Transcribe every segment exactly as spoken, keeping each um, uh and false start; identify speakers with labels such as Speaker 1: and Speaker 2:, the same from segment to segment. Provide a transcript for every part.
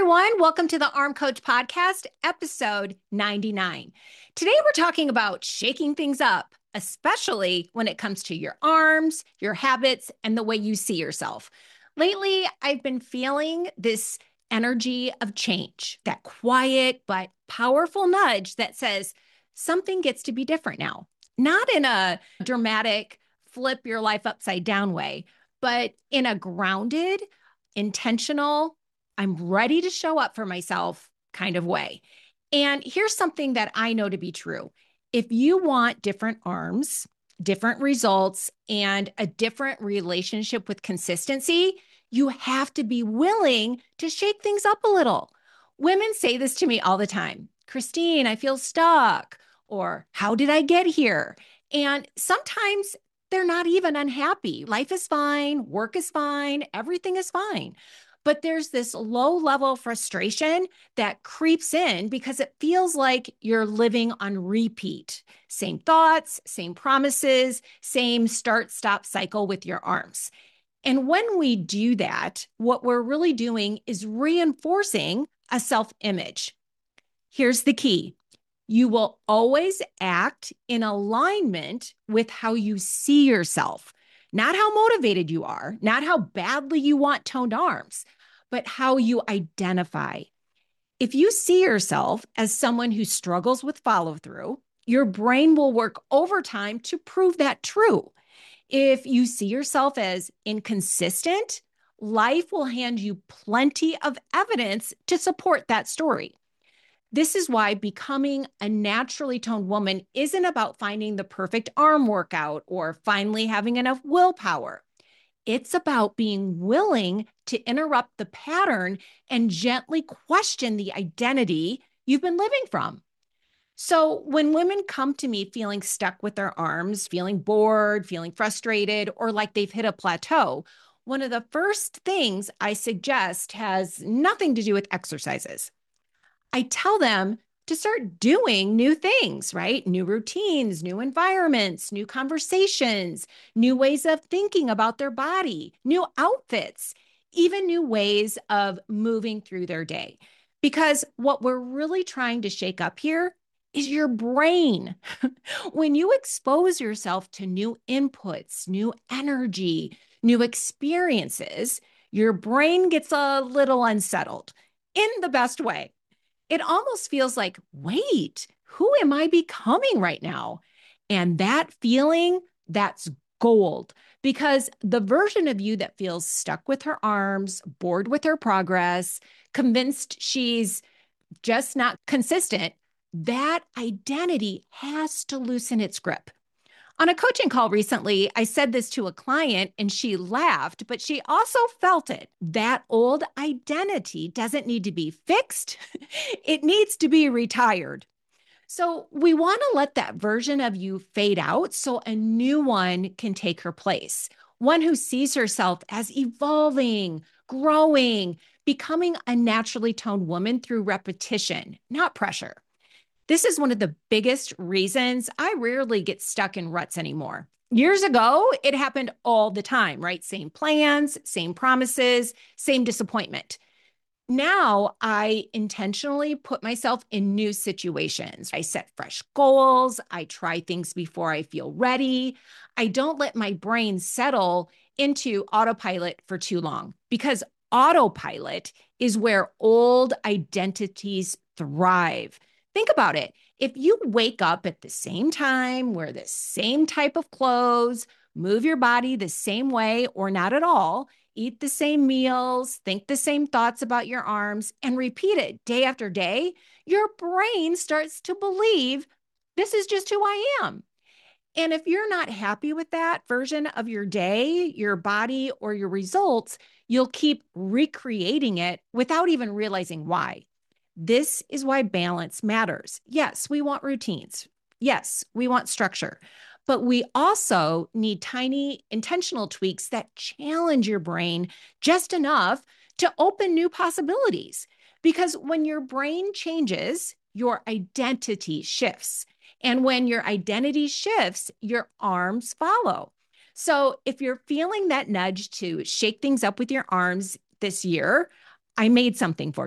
Speaker 1: everyone. Welcome to the Arm Coach Podcast, episode ninety-nine. Today, we're talking about shaking things up, especially when it comes to your arms, your habits, and the way you see yourself. Lately, I've been feeling this energy of change, that quiet but powerful nudge that says something gets to be different now. Not in a dramatic, flip your life upside down way, but in a grounded, intentional, I'm ready to show up for myself kind of way. And here's something that I know to be true. If you want different arms, different results, and a different relationship with consistency, you have to be willing to shake things up a little. Women say this to me all the time. Christine, I feel stuck. Or how did I get here? And sometimes they're not even unhappy. Life is fine. Work is fine. Everything is fine. But there's this low level frustration that creeps in because it feels like you're living on repeat. Same thoughts, same promises, same start stop cycle with your arms. And when we do that, what we're really doing is reinforcing a self-image. Here's the key. You will always act in alignment with how you see yourself. Not how motivated you are, not how badly you want toned arms, but how you identify. If you see yourself as someone who struggles with follow through, your brain will work overtime to prove that true. If you see yourself as inconsistent, life will hand you plenty of evidence to support that story. This is why becoming a naturally toned woman isn't about finding the perfect arm workout or finally having enough willpower. It's about being willing to interrupt the pattern and gently question the identity you've been living from. So when women come to me feeling stuck with their arms, feeling bored, feeling frustrated, or like they've hit a plateau, one of the first things I suggest has nothing to do with exercises. I tell them to start doing new things, right? New routines, new environments, new conversations, new ways of thinking about their body, new outfits, even new ways of moving through their day. Because what we're really trying to shake up here is your brain. When you expose yourself to new inputs, new energy, new experiences, your brain gets a little unsettled in the best way. It almost feels like, wait, who am I becoming right now? And that feeling, that's gold, because the version of you that feels stuck with her arms, bored with her progress, convinced she's just not consistent, that identity has to loosen its grip. On a coaching call recently, I said this to a client and she laughed, but she also felt it. That old identity doesn't need to be fixed. It needs to be retired. So we want to let that version of you fade out so a new one can take her place. One who sees herself as evolving, growing, becoming a naturally toned woman through repetition, not pressure. This is one of the biggest reasons I rarely get stuck in ruts anymore. Years ago, it happened all the time, right? Same plans, same promises, same disappointment. Now I intentionally put myself in new situations. I set fresh goals. I try things before I feel ready. I don't let my brain settle into autopilot for too long, because autopilot is where old identities thrive. Think about it. If you wake up at the same time, wear the same type of clothes, move your body the same way or not at all, eat the same meals, think the same thoughts about your arms, and repeat it day after day, your brain starts to believe this is just who I am. And if you're not happy with that version of your day, your body, or your results, you'll keep recreating it without even realizing why. This is why balance matters. Yes, we want routines. Yes, we want structure, but we also need tiny intentional tweaks that challenge your brain just enough to open new possibilities. Because when your brain changes, your identity shifts. And when your identity shifts, your arms follow. So if you're feeling that nudge to shake things up with your arms this year, I made something for you.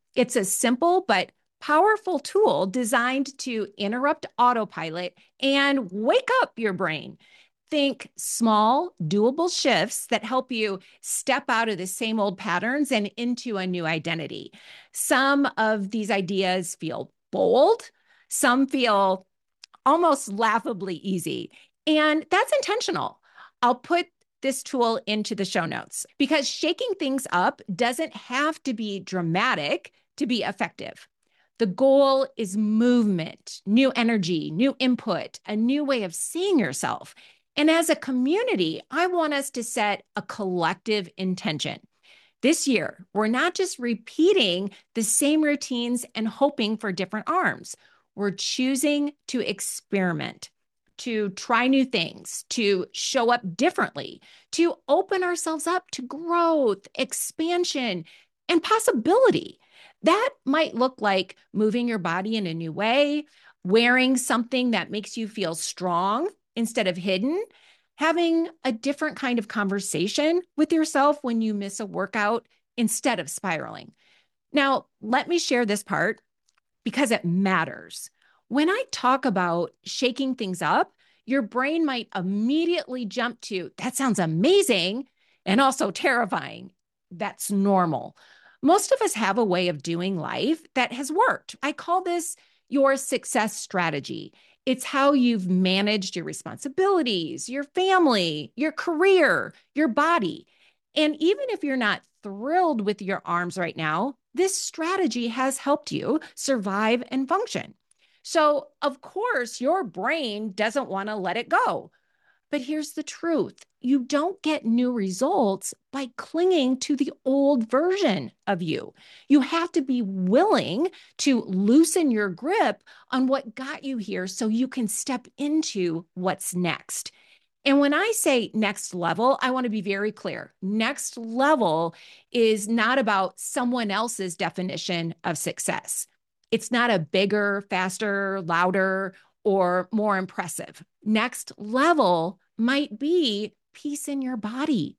Speaker 1: It's a simple but powerful tool designed to interrupt autopilot and wake up your brain. Think small, doable shifts that help you step out of the same old patterns and into a new identity. Some of these ideas feel bold, some feel almost laughably easy, and that's intentional. I'll put this tool into the show notes because shaking things up doesn't have to be dramatic to be effective. The goal is movement, new energy, new input, a new way of seeing yourself. And as a community, I want us to set a collective intention. This year, we're not just repeating the same routines and hoping for different arms. We're choosing to experiment, to try new things, to show up differently, to open ourselves up to growth, expansion, and possibility. That might look like moving your body in a new way, wearing something that makes you feel strong instead of hidden, having a different kind of conversation with yourself when you miss a workout instead of spiraling. Now, let me share this part because it matters. When I talk about shaking things up, your brain might immediately jump to, that sounds amazing, and also terrifying. That's normal. Most of us have a way of doing life that has worked. I call this your success strategy. It's how you've managed your responsibilities, your family, your career, your body. And even if you're not thrilled with your arms right now, this strategy has helped you survive and function. So, of course, your brain doesn't want to let it go. But here's the truth. You don't get new results by clinging to the old version of you. You have to be willing to loosen your grip on what got you here so you can step into what's next. And when I say next level, I want to be very clear. Next level is not about someone else's definition of success. It's not a bigger, faster, louder, or more impressive. Next level might be peace in your body,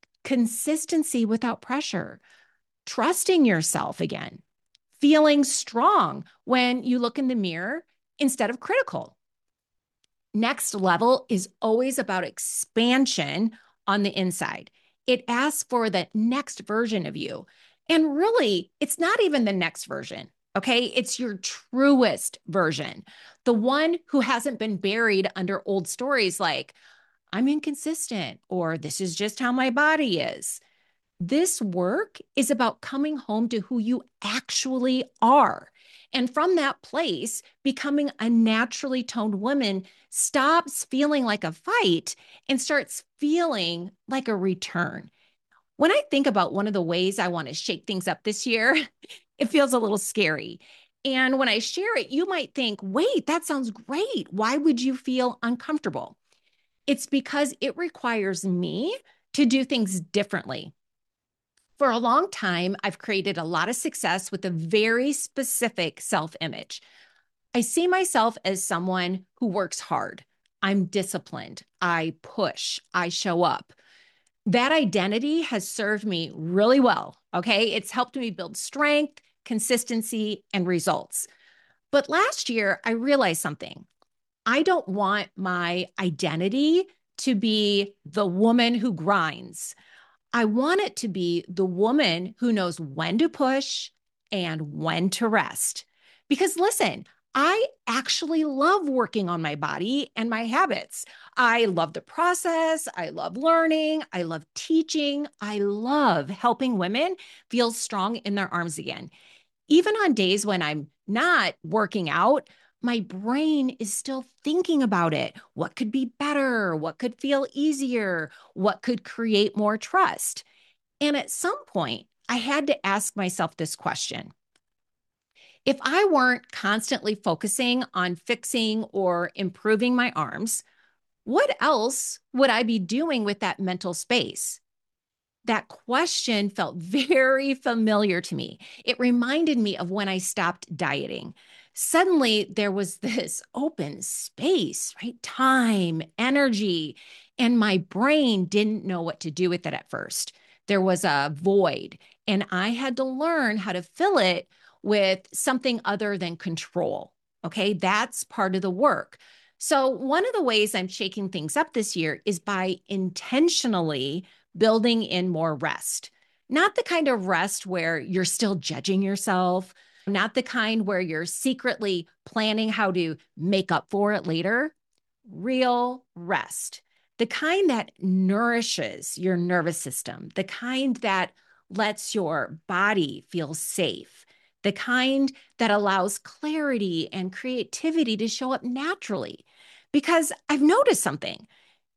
Speaker 1: consistency without pressure, trusting yourself again, feeling strong when you look in the mirror instead of critical. Next level is always about expansion on the inside. It asks for the next version of you. And really, it's not even the next version. Okay, it's your truest version, the one who hasn't been buried under old stories like, I'm inconsistent, or this is just how my body is. This work is about coming home to who you actually are. And from that place, becoming a naturally toned woman stops feeling like a fight and starts feeling like a return. When I think about one of the ways I want to shake things up this year, it feels a little scary. And when I share it, you might think, wait, that sounds great. Why would you feel uncomfortable? It's because it requires me to do things differently. For a long time, I've created a lot of success with a very specific self-image. I see myself as someone who works hard. I'm disciplined. I push. I show up. That identity has served me really well, okay? It's helped me build strength, consistency, and results. But last year, I realized something. I don't want my identity to be the woman who grinds. I want it to be the woman who knows when to push and when to rest. Because listen, I actually love working on my body and my habits. I love the process. I love learning. I love teaching. I love helping women feel strong in their arms again. Even on days when I'm not working out, my brain is still thinking about it. What could be better? What could feel easier? What could create more trust? And at some point, I had to ask myself this question. If I weren't constantly focusing on fixing or improving my arms, what else would I be doing with that mental space? That question felt very familiar to me. It reminded me of when I stopped dieting. Suddenly, there was this open space, right? Time, energy, and my brain didn't know what to do with it at first. There was a void. And I had to learn how to fill it with something other than control. Okay, that's part of the work. So, one of the ways I'm shaking things up this year is by intentionally building in more rest. Not the kind of rest where you're still judging yourself, not the kind where you're secretly planning how to make up for it later. Real rest, the kind that nourishes your nervous system, the kind that lets your body feel safe, the kind that allows clarity and creativity to show up naturally. Because I've noticed something.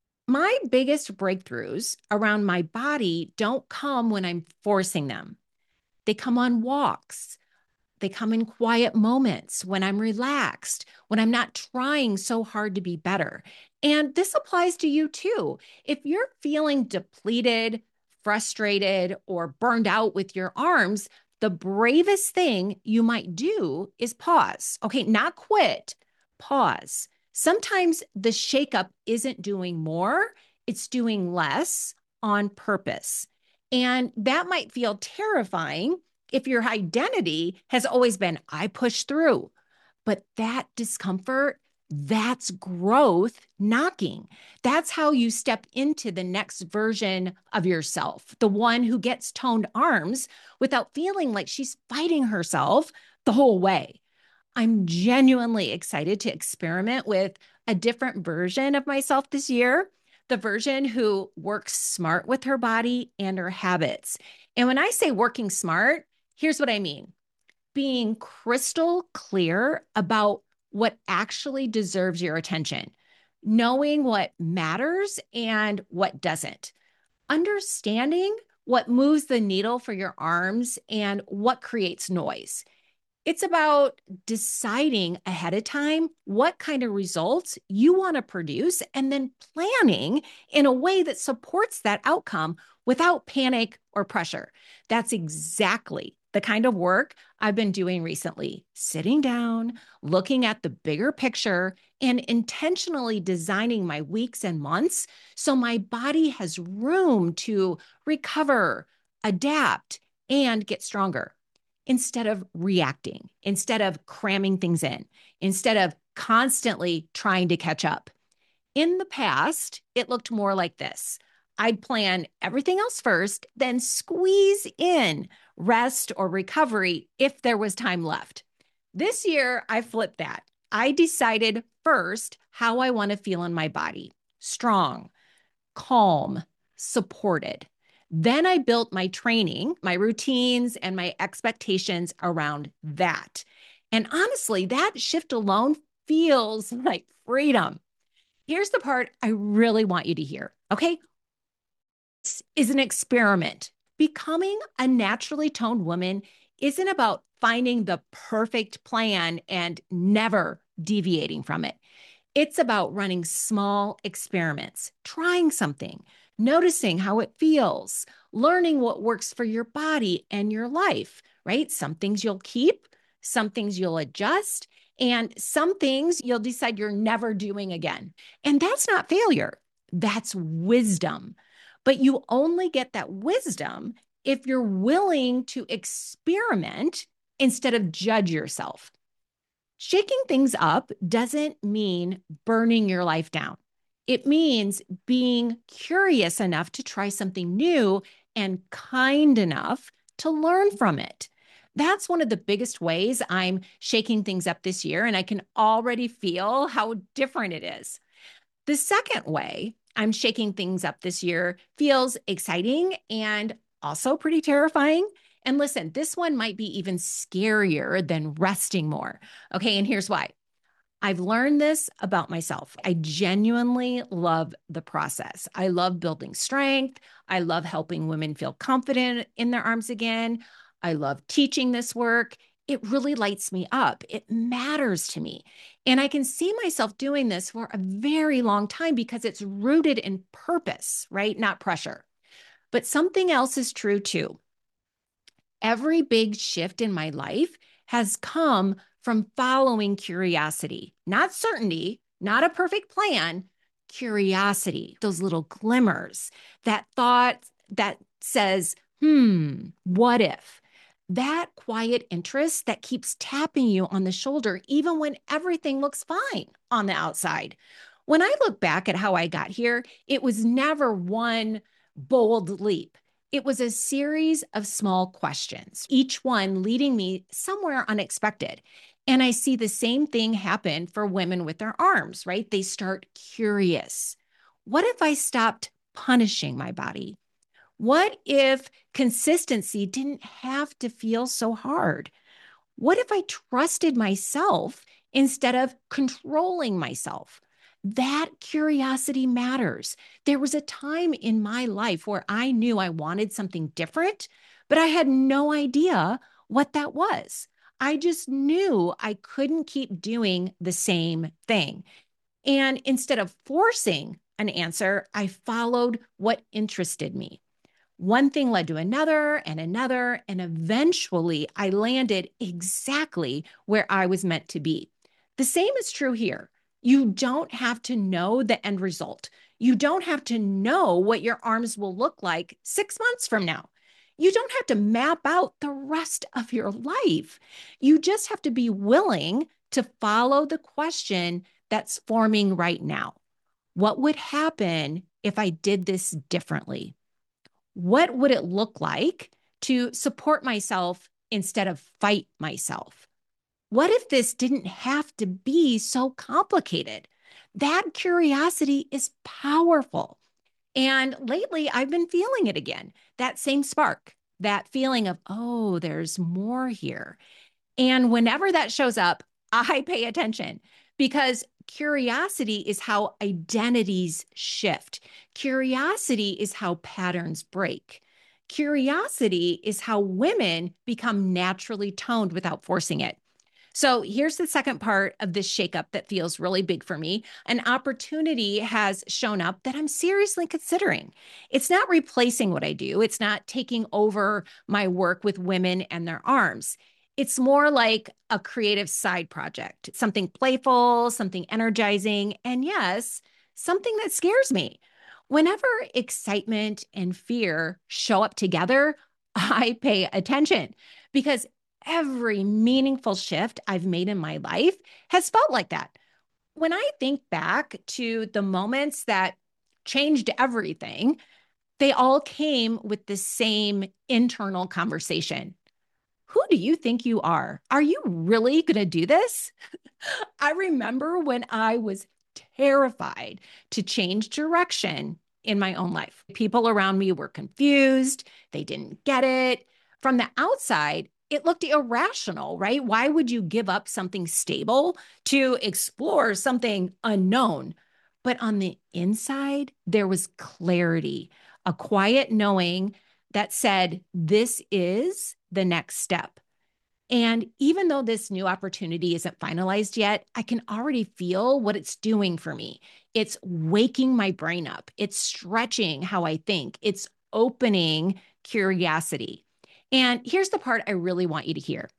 Speaker 1: My biggest breakthroughs around my body don't come when I'm forcing them. They come on walks. They come in quiet moments when I'm relaxed, when I'm not trying so hard to be better. And this applies to you too. If you're feeling depleted, frustrated, or burned out with your arms, the bravest thing you might do is pause. Okay, not quit, pause. Sometimes the shakeup isn't doing more, it's doing less on purpose. And that might feel terrifying if your identity has always been, I push through. But that discomfort, that's growth knocking. That's how you step into the next version of yourself, the one who gets toned arms without feeling like she's fighting herself the whole way. I'm genuinely excited to experiment with a different version of myself this year, the version who works smart with her body and her habits. And when I say working smart, here's what I mean: being crystal clear about what actually deserves your attention, knowing what matters and what doesn't, understanding what moves the needle for your arms and what creates noise. It's about deciding ahead of time what kind of results you want to produce and then planning in a way that supports that outcome without panic or pressure. That's exactly the kind of work I've been doing recently, sitting down, looking at the bigger picture, and intentionally designing my weeks and months so my body has room to recover, adapt, and get stronger. Instead of reacting, instead of cramming things in, instead of constantly trying to catch up. In the past, it looked more like this. I'd plan everything else first, then squeeze in rest or recovery if there was time left. This year, I flipped that. I decided first how I want to feel in my body: strong, calm, supported. Then I built my training, my routines, and my expectations around that. And honestly, that shift alone feels like freedom. Here's the part I really want you to hear, okay? This is an experiment. Becoming a naturally toned woman isn't about finding the perfect plan and never deviating from it. It's about running small experiments, trying something, noticing how it feels, learning what works for your body and your life, right? Some things you'll keep, some things you'll adjust, and some things you'll decide you're never doing again. And that's not failure, that's wisdom. But you only get that wisdom if you're willing to experiment instead of judge yourself. Shaking things up doesn't mean burning your life down. It means being curious enough to try something new and kind enough to learn from it. That's one of the biggest ways I'm shaking things up this year, and I can already feel how different it is. The second way I'm shaking things up this year feels exciting and also pretty terrifying. And listen, this one might be even scarier than resting more. Okay, and here's why. I've learned this about myself. I genuinely love the process. I love building strength. I love helping women feel confident in their arms again. I love teaching this work. It really lights me up. It matters to me. And I can see myself doing this for a very long time because it's rooted in purpose, right? Not pressure. But something else is true too. Every big shift in my life has come from following curiosity, not certainty, not a perfect plan, curiosity, those little glimmers, that thought that says, Hmm, what if? That quiet interest that keeps tapping you on the shoulder, even when everything looks fine on the outside. When I look back at how I got here, it was never one bold leap. It was a series of small questions, each one leading me somewhere unexpected. And I see the same thing happen for women with their arms, right? They start curious. What if I stopped punishing my body? What if consistency didn't have to feel so hard? What if I trusted myself instead of controlling myself? That curiosity matters. There was a time in my life where I knew I wanted something different, but I had no idea what that was. I just knew I couldn't keep doing the same thing. And instead of forcing an answer, I followed what interested me. One thing led to another and another, and eventually I landed exactly where I was meant to be. The same is true here. You don't have to know the end result. You don't have to know what your arms will look like six months from now. You don't have to map out the rest of your life. You just have to be willing to follow the question that's forming right now. What would happen if I did this differently? What would it look like to support myself instead of fight myself? What if this didn't have to be so complicated? That curiosity is powerful. And lately, I've been feeling it again, that same spark, that feeling of, oh, there's more here. And whenever that shows up, I pay attention because curiosity is how identities shift. Curiosity is how patterns break. Curiosity is how women become naturally toned without forcing it. So here's the second part of this shakeup that feels really big for me. An opportunity has shown up that I'm seriously considering. It's not replacing what I do, it's not taking over my work with women and their arms. It's more like a creative side project, something playful, something energizing, and yes, something that scares me. Whenever excitement and fear show up together, I pay attention because every meaningful shift I've made in my life has felt like that. When I think back to the moments that changed everything, they all came with the same internal conversation. Who do you think you are? Are you really going to do this? I remember when I was terrified to change direction in my own life. People around me were confused, they didn't get it. From the outside, it looked irrational, right? Why would you give up something stable to explore something unknown? But on the inside, there was clarity, a quiet knowing that said, this is the next step. And even though this new opportunity isn't finalized yet, I can already feel what it's doing for me. It's waking my brain up, it's stretching how I think, it's opening curiosity. And here's the part I really want you to hear.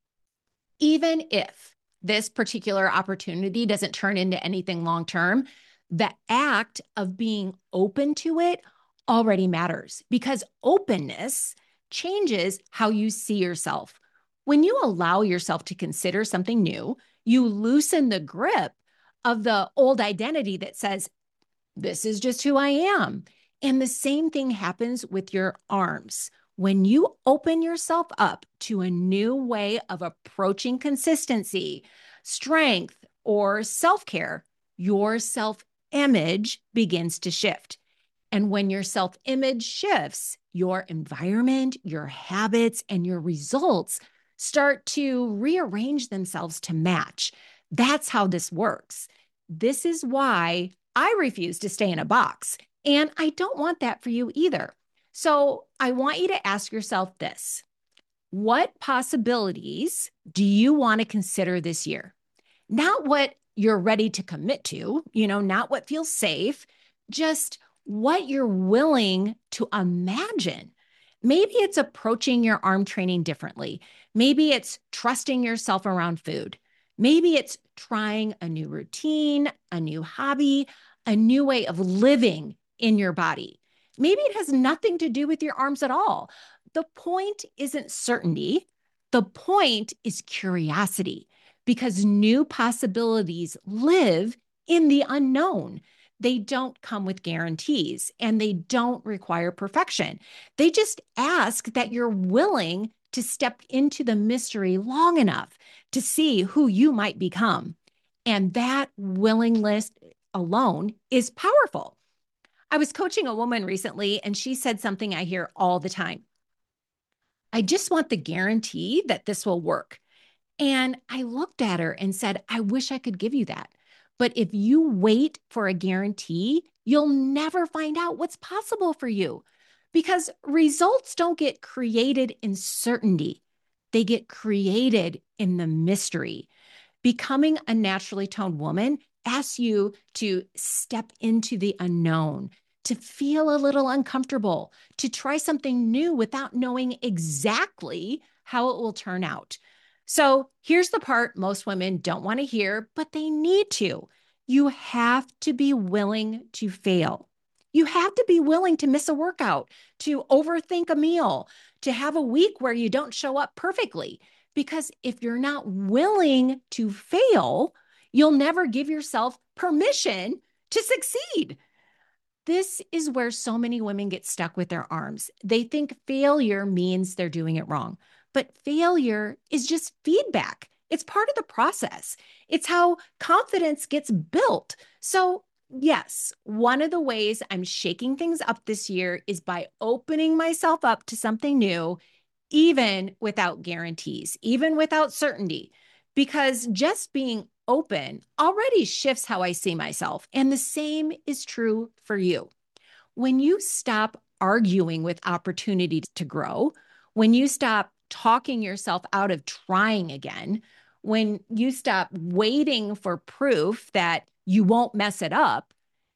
Speaker 1: Even if this particular opportunity doesn't turn into anything long term, the act of being open to it already matters because openness changes how you see yourself. When you allow yourself to consider something new, you loosen the grip of the old identity that says, this is just who I am. And the same thing happens with your arms. When you open yourself up to a new way of approaching consistency, strength, or self care, your self image begins to shift. And when your self image shifts, your environment, your habits, and your results start to rearrange themselves to match. That's how this works. This is why I refuse to stay in a box. And I don't want that for you either. So I want you to ask yourself this. What possibilities do you want to consider this year? Not what you're ready to commit to, you know, not what feels safe, just what you're willing to imagine. Maybe it's approaching your arm training differently. Maybe it's trusting yourself around food. Maybe it's trying a new routine, a new hobby, a new way of living in your body. Maybe it has nothing to do with your arms at all. The point isn't certainty. The point is curiosity, because new possibilities live in the unknown. They don't come with guarantees and they don't require perfection. They just ask that you're willing to step into the mystery long enough to see who you might become. And that willingness alone is powerful. I was coaching a woman recently, and she said something I hear all the time. I just want the guarantee that this will work. And I looked at her and said, I wish I could give you that. But if you wait for a guarantee, you'll never find out what's possible for you, because results don't get created in certainty. They get created in the mystery. Becoming a naturally toned woman asks you to step into the unknown, to feel a little uncomfortable, to try something new without knowing exactly how it will turn out. So here's the part most women don't want to hear, but they need to. You have to be willing to fail. You have to be willing to miss a workout, to overthink a meal, to have a week where you don't show up perfectly. Because if you're not willing to fail, you'll never give yourself permission to succeed. This is where so many women get stuck with their arms. They think failure means they're doing it wrong, but failure is just feedback. It's part of the process. It's how confidence gets built. So, yes, one of the ways I'm shaking things up this year is by opening myself up to something new, even without guarantees, even without certainty, because just being open already shifts how I see myself. And the same is true for you. When you stop arguing with opportunities to grow, when you stop talking yourself out of trying again, when you stop waiting for proof that you won't mess it up,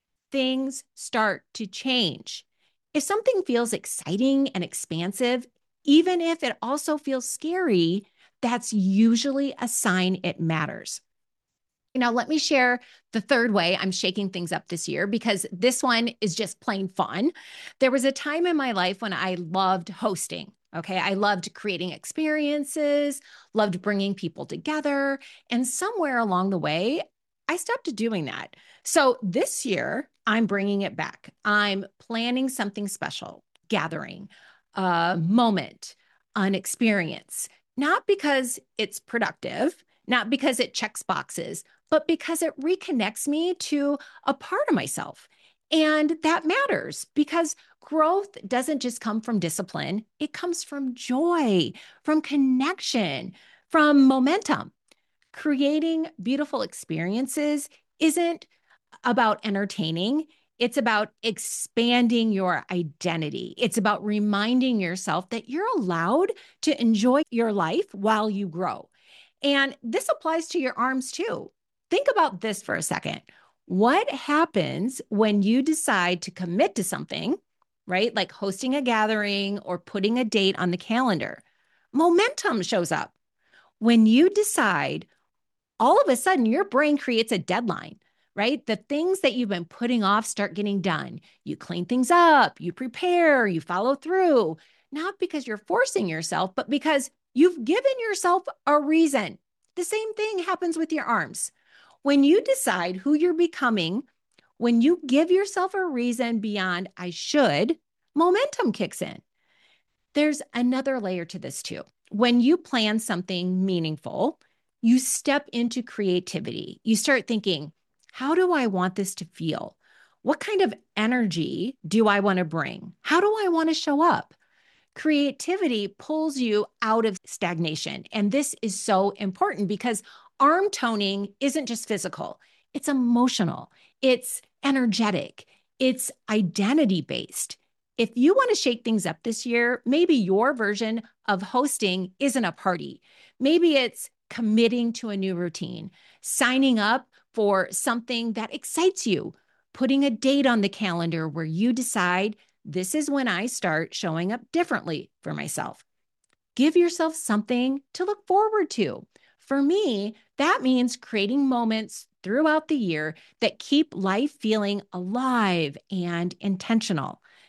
Speaker 1: things start to change. If something feels exciting and expansive, even if it also feels scary, that's usually a sign it matters. Now, let me share the third way I'm shaking things up this year, because this one is just plain fun. There was a time in my life when I loved hosting. Okay. I loved creating experiences, loved bringing people together. And somewhere along the way, I stopped doing that. So this year, I'm bringing it back. I'm planning something special, gathering, a moment, an experience, not because it's productive, not because it checks boxes, but because it reconnects me to a part of myself. And that matters, because growth doesn't just come from discipline. It comes from joy, from connection, from momentum. Creating beautiful experiences isn't about entertaining. It's about expanding your identity. It's about reminding yourself that you're allowed to enjoy your life while you grow. And this applies to your arms too. Think about this for a second. What happens when you decide to commit to something, right? Like hosting a gathering or putting a date on the calendar? Momentum shows up. When you decide, all of a sudden your brain creates a deadline, right? The things that you've been putting off start getting done. You clean things up, you prepare, you follow through, not because you're forcing yourself, but because you've given yourself a reason. The same thing happens with your arms. When you decide who you're becoming, when you give yourself a reason beyond I should, momentum kicks in. There's another layer to this too. When you plan something meaningful, you step into creativity. You start thinking, how do I want this to feel? What kind of energy do I want to bring? How do I want to show up? Creativity pulls you out of stagnation. And this is so important, because arm toning isn't just physical, it's emotional, it's energetic, it's identity based. If you want to shake things up this year, maybe your version of hosting isn't a party. Maybe it's committing to a new routine, signing up for something that excites you, putting a date on the calendar where you decide, this is when I start showing up differently for myself. Give yourself something to look forward to. For me, that means creating moments throughout the year that keep life feeling alive and intentional.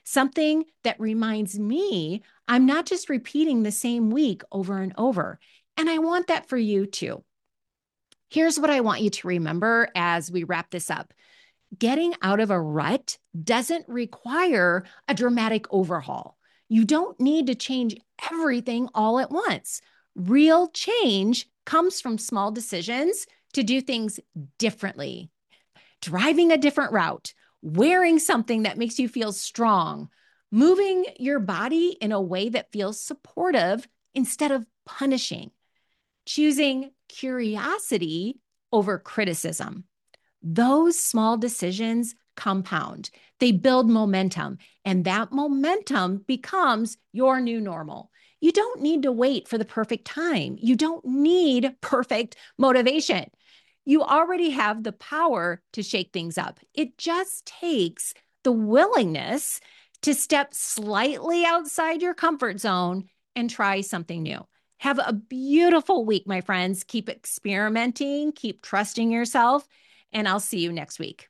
Speaker 1: something that reminds me I'm not just repeating the same week over and over. And I want that for you too. Here's what I want you to remember as we wrap this up. Getting out of a rut doesn't require a dramatic overhaul. You don't need to change everything all at once. Real change comes from small decisions to do things differently. Driving a different route, wearing something that makes you feel strong, moving your body in a way that feels supportive instead of punishing, choosing curiosity over criticism. Those small decisions compound. They build momentum, and that momentum becomes your new normal. You don't need to wait for the perfect time. You don't need perfect motivation. You already have the power to shake things up. It just takes the willingness to step slightly outside your comfort zone and try something new. Have a beautiful week, my friends. Keep experimenting, keep trusting yourself, and I'll see you next week.